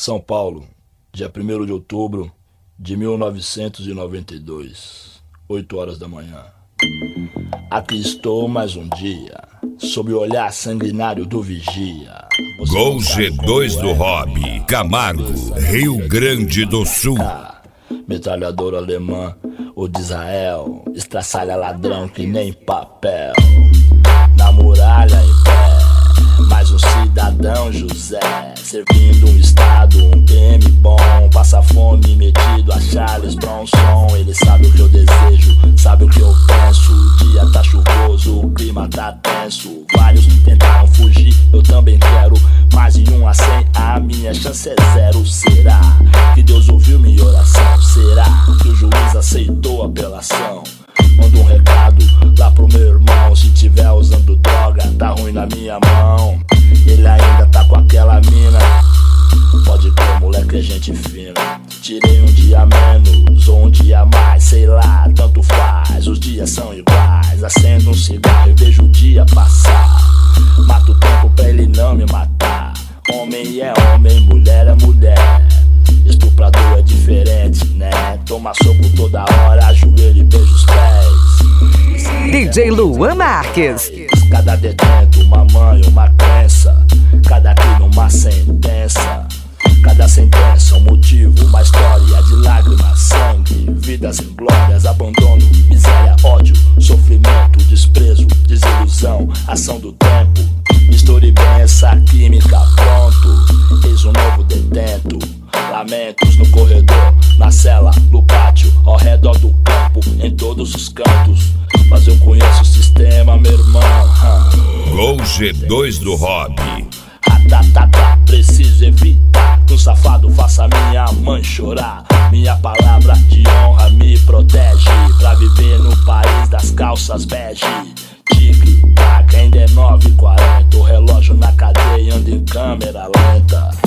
São Paulo, dia 1º de outubro de 1992, 8 horas da manhã. Aqui estou mais um dia, sob o olhar sanguinário do vigia. Gol G2 do Hobby, Camargo, Rio Grande do Sul. Metralhadora alemã ou de Israel, estraçalha ladrão que nem papel. Na muralha em pé, mais um cidadão José, servindo um estado, um PM bom. Passa fome metido a Charles Bronson. Ele sabe o que eu desejo, sabe o que eu penso. O dia tá chuvoso, o clima tá tenso. Vários tentaram fugir, eu também quero. Mas em 1 a 100 a minha chance é 0. Será que Deus ouviu minha oração? Será que o juiz aceitou a apelação? Manda um recado lá pro meu irmão. Se tiver usando droga, tá ruim na minha mão. Ele ainda tá com aquela mina. Pode crer, moleque, é gente fina. Tirei um dia menos ou um dia mais, sei lá, tanto faz. Os dias são iguais. Acendo um cigarro e vejo o dia passar. Mato o tempo pra ele não me matar. Homem é homem, mulher é mulher. Estuprador é diferente, né? Toma soco toda hora, ajoelho e beija os pés. DJ Luan Marques. Cada detento, uma mãe, uma crença. Cada crime, uma sentença. Cada sentença, um motivo, uma história de lágrimas, sangue, vidas em glórias, abandono, miséria, ódio, sofrimento, desprezo, desilusão, ação do tempo. Misture bem essa química, pronto. Eis um novo detento. Lamentos no corredor, na cela, no pátio, ao redor do campo, em todos os cantos. Mas eu conheço o sistema, meu irmão. Gol G2 do Hobby. Preciso evitar que um safado faça minha mãe chorar. Minha palavra de honra me protege pra viver no país das calças bege. Tic-tac, ainda é 9h40. O relógio na cadeia anda em câmera lenta.